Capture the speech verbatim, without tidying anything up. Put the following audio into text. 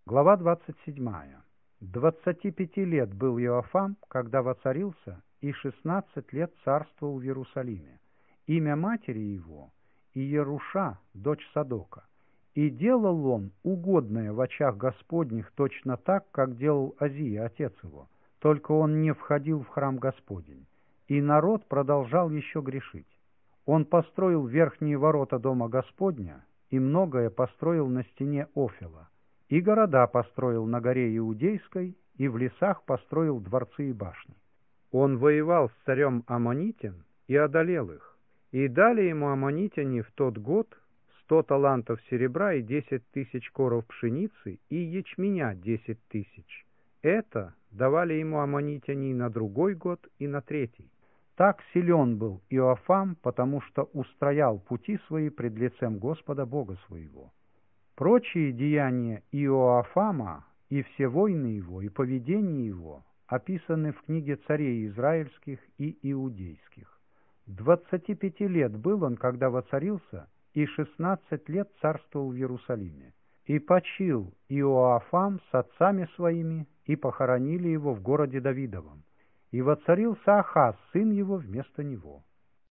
Глава двадцать седьмая. Двадцати пяти лет был Иоафам, когда воцарился, и шестнадцать лет царствовал в Иерусалиме. Имя матери его Иеруша, дочь Садока. И делал он угодное в очах Господних точно так, как делал Азия, отец его, только он не входил в храм Господень. И народ продолжал еще грешить. Он построил верхние ворота дома Господня, и многое построил на стене Офела. И города построил на горе Иудейской, и в лесах построил дворцы и башни. Он воевал с царем Аммонитин и одолел их. И дали ему аммонитяне в тот год сто талантов серебра и десять тысяч коров пшеницы и ячменя десять тысяч. Это давали ему аммонитяне и на другой год, и на третий. Так силен был Иоафам, потому что устроял пути свои пред лицем Господа Бога своего. Прочие деяния Иоафама, и все войны его, и поведение его описаны в книге царей израильских и иудейских. Двадцати пяти лет был он, когда воцарился, и шестнадцать лет царствовал в Иерусалиме. И почил Иоафам с отцами своими, и похоронили его в городе Давидовом. И воцарился Ахаз, сын его, вместо него.